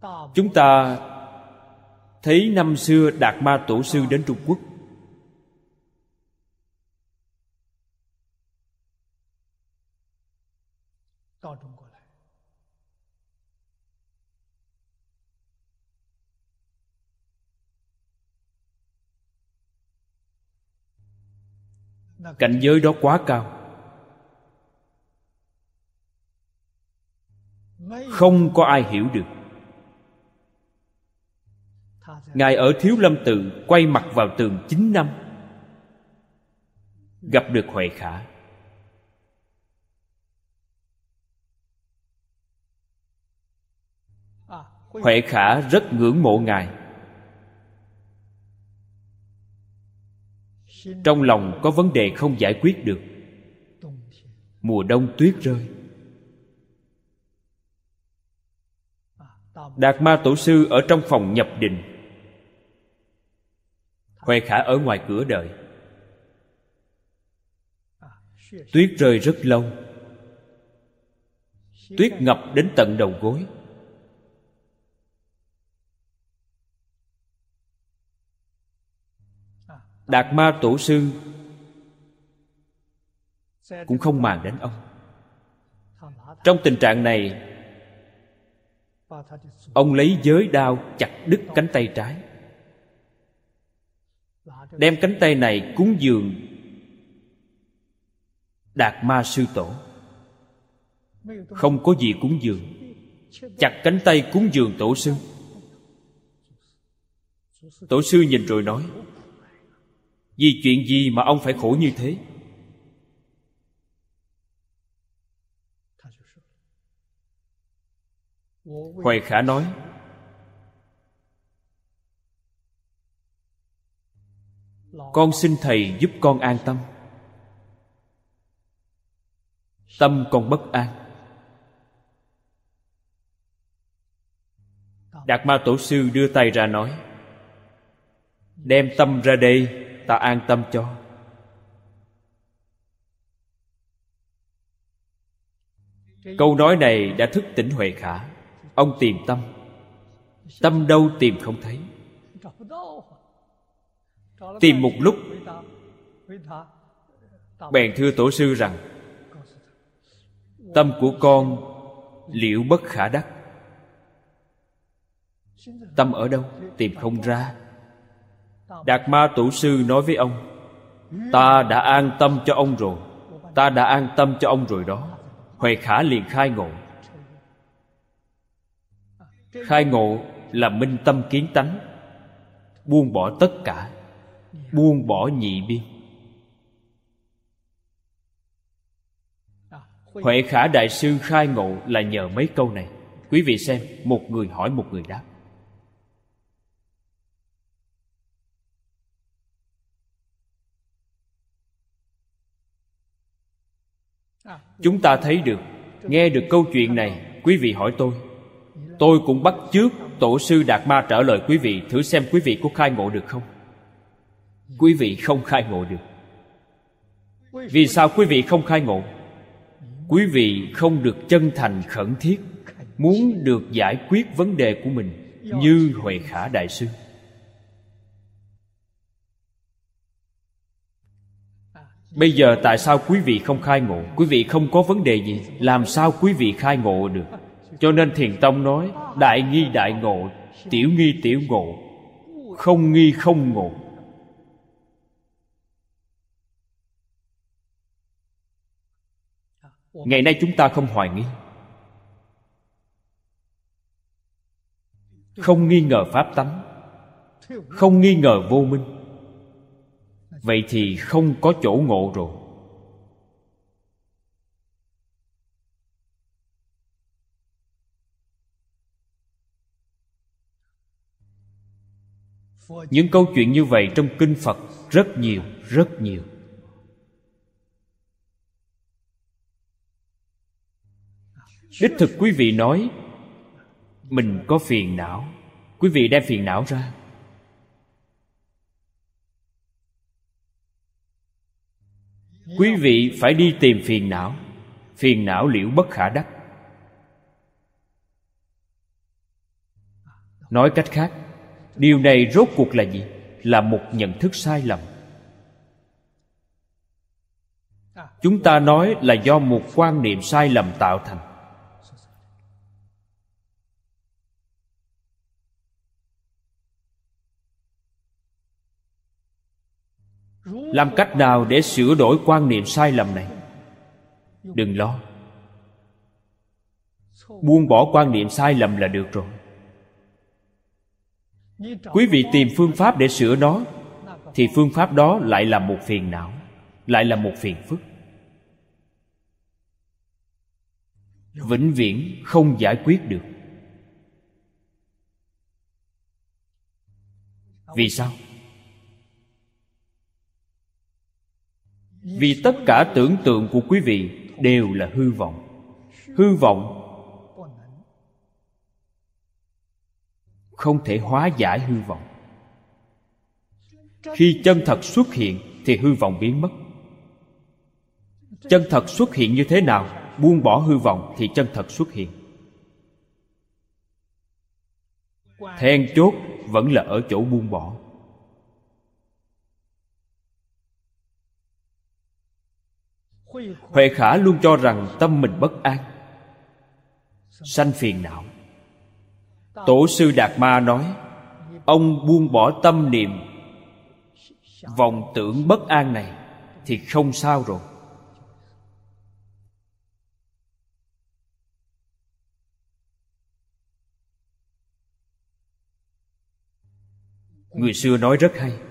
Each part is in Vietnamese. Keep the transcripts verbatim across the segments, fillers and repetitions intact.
Chúng ta thấy năm xưa Đạt Ma Tổ sư đến Trung Quốc, cảnh giới đó quá cao, không có ai hiểu được. Ngài ở Thiếu Lâm Tự quay mặt vào tường chín năm, gặp được Huệ Khả. Huệ Khả rất ngưỡng mộ Ngài, trong lòng có vấn đề không giải quyết được. Mùa đông tuyết rơi, Đạt Ma Tổ sư ở trong phòng nhập định, Huệ Khả ở ngoài cửa đợi. Tuyết rơi rất lâu, tuyết ngập đến tận đầu gối. Đạt Ma Tổ sư cũng không màng đến ông. Trong tình trạng này, ông lấy giới đao chặt đứt cánh tay trái, đem cánh tay này cúng dường Đạt Ma Sư Tổ. Không có gì cúng dường, chặt cánh tay cúng dường Tổ sư. Tổ sư nhìn rồi nói: vì chuyện gì mà ông phải khổ như thế? Huệ Khả nói: con xin thầy giúp con an tâm. Tâm con bất an. Đạt Ma Tổ sư đưa tay ra nói: đem tâm ra đây, ta an tâm cho. Câu nói này đã thức tỉnh Huệ Khả. Ông tìm tâm, tâm đâu tìm không thấy. Tìm một lúc, bèn thưa Tổ sư rằng: tâm của con liễu bất khả đắc. Tâm ở đâu? Tìm không ra. Đạt Ma Tổ sư nói với ông: ta đã an tâm cho ông rồi, ta đã an tâm cho ông rồi đó. Huệ Khả liền khai ngộ. Khai ngộ là minh tâm kiến tánh, buông bỏ tất cả, buông bỏ nhị biên. Huệ Khả Đại sư khai ngộ là nhờ mấy câu này. Quý vị xem, một người hỏi một người đáp. Chúng ta thấy được, nghe được câu chuyện này. Quý vị hỏi tôi, tôi cũng bắt chước Tổ sư Đạt Ma trả lời quý vị. Thử xem quý vị có khai ngộ được không? Quý vị không khai ngộ được. Vì sao quý vị không khai ngộ? Quý vị không được chân thành khẩn thiết, muốn được giải quyết vấn đề của mình như Huệ Khả Đại sư. Bây giờ tại sao quý vị không khai ngộ? Quý vị không có vấn đề gì, làm sao quý vị khai ngộ được? Cho nên Thiền Tông nói: đại nghi đại ngộ, tiểu nghi tiểu ngộ, không nghi không ngộ. Ngày nay chúng ta không hoài nghi, không nghi ngờ pháp tánh, không nghi ngờ vô minh. Vậy thì không có chỗ ngộ rồi. Những câu chuyện như vậy trong kinh Phật rất nhiều, rất nhiều. Đích thực quý vị nói mình có phiền não, quý vị đem phiền não ra. Quý vị phải đi tìm phiền não. Phiền não liễu bất khả đắc. Nói cách khác, điều này rốt cuộc là gì? Là một nhận thức sai lầm. Chúng ta nói là do một quan niệm sai lầm tạo thành. Làm cách nào để sửa đổi quan niệm sai lầm này? Đừng lo, buông bỏ quan niệm sai lầm là được rồi. Quý vị tìm phương pháp để sửa nó, thì phương pháp đó lại là một phiền não, lại là một phiền phức, vĩnh viễn không giải quyết được. Vì sao? Vì tất cả tưởng tượng của quý vị đều là hư vọng. Hư vọng không thể hóa giải hư vọng. Khi chân thật xuất hiện thì hư vọng biến mất. Chân thật xuất hiện như thế nào? Buông bỏ hư vọng thì chân thật xuất hiện. Then chốt vẫn là ở chỗ buông bỏ. Huệ Khả luôn cho rằng tâm mình bất an, sanh phiền não. Tổ sư Đạt Ma nói, ông buông bỏ tâm niệm vọng tưởng bất an này thì không sao rồi. Người xưa nói rất hay,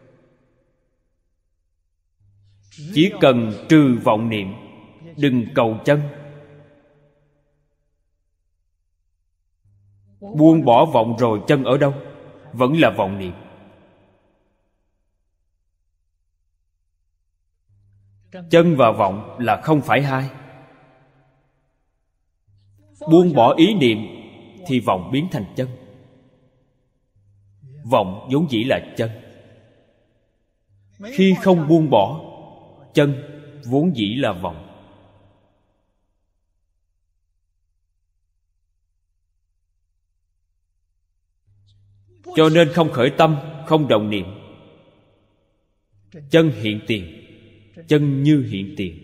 chỉ cần trừ vọng niệm, đừng cầu chân. Buông bỏ vọng rồi, chân ở đâu? Vẫn là vọng niệm. Chân và vọng là không phải hai. Buông bỏ ý niệm thì vọng biến thành chân. Vọng vốn dĩ là chân. Khi không buông bỏ, chân vốn dĩ là vọng. Cho nên không khởi tâm, không động niệm. Chân hiện tiền, chân như hiện tiền.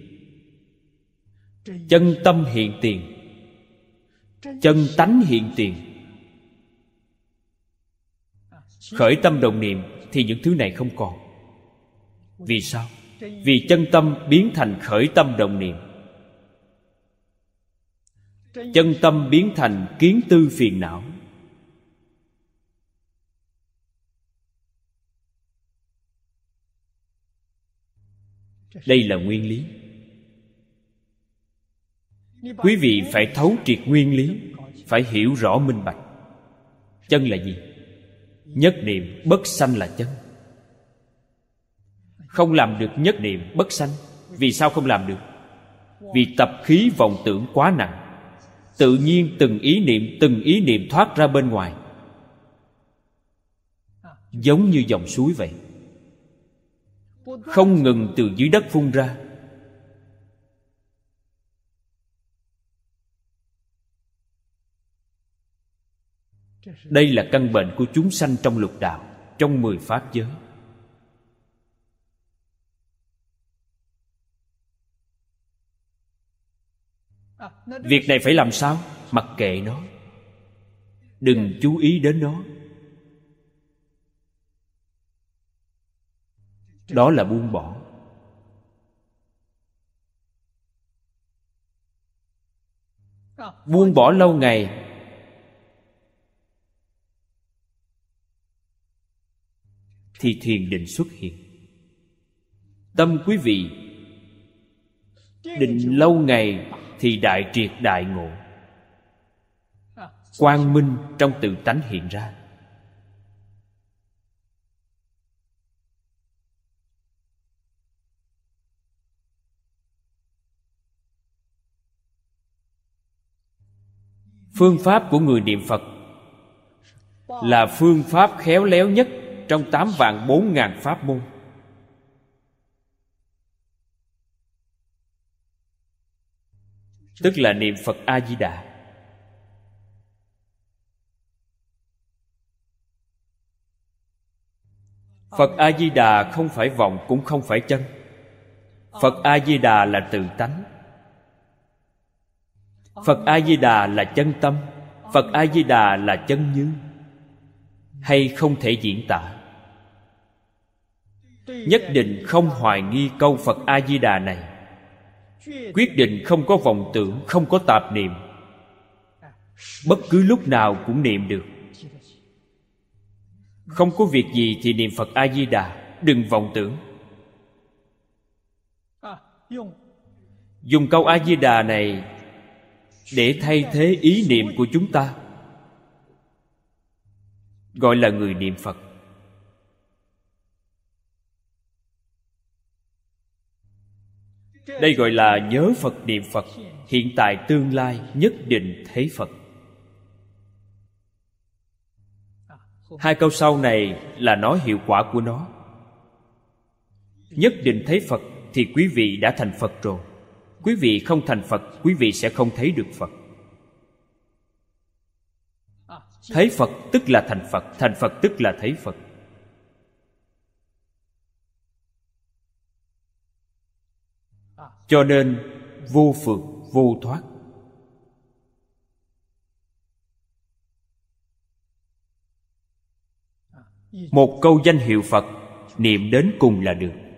Chân tâm hiện tiền, chân tánh hiện tiền. Khởi tâm động niệm thì những thứ này không còn. Vì sao? Vì chân tâm biến thành khởi tâm động niệm. Chân tâm biến thành kiến tư phiền não. Đây là nguyên lý. Quý vị phải thấu triệt nguyên lý, phải hiểu rõ minh bạch. Chân là gì? Nhất niệm bất sanh là chân. Không làm được nhất niệm bất sanh. Vì sao không làm được? Vì tập khí vọng tưởng quá nặng. Tự nhiên từng ý niệm, từng ý niệm thoát ra bên ngoài, giống như dòng suối vậy, không ngừng từ dưới đất phun ra. Đây là căn bệnh của chúng sanh trong lục đạo, trong mười pháp giới. Việc này phải làm sao? Mặc kệ nó, đừng chú ý đến nó. Đó là buông bỏ. Buông bỏ lâu ngày thì thiền định xuất hiện. Tâm quý vị định lâu ngày thì đại triệt đại ngộ, quang minh trong tự tánh hiện ra. Phương pháp của người niệm Phật là phương pháp khéo léo nhất trong tám vạn bốn ngàn pháp môn. Tức là niệm Phật A-di-đà. Phật A-di-đà không phải vọng cũng không phải chân. Phật A-di-đà là tự tánh. Phật A-di-đà là chân tâm. Phật A-di-đà là chân như. Hay không thể diễn tả. Nhất định không hoài nghi câu Phật A-di-đà này. Quyết định không có vọng tưởng, không có tạp niệm. Bất cứ lúc nào cũng niệm được. Không có việc gì thì niệm Phật A-di-đà. Đừng vọng tưởng. Dùng câu A-di-đà này để thay thế ý niệm của chúng ta, gọi là người niệm Phật. Đây gọi là nhớ Phật niệm Phật. Hiện tại tương lai nhất định thấy Phật. Hai câu sau này là nói hiệu quả của nó. Nhất định thấy Phật thì quý vị đã thành Phật rồi. Quý vị không thành Phật, quý vị sẽ không thấy được Phật. Thấy Phật tức là thành Phật, thành Phật tức là thấy Phật. Cho nên vô phượt, vô thoát. Một câu danh hiệu Phật niệm đến cùng là được.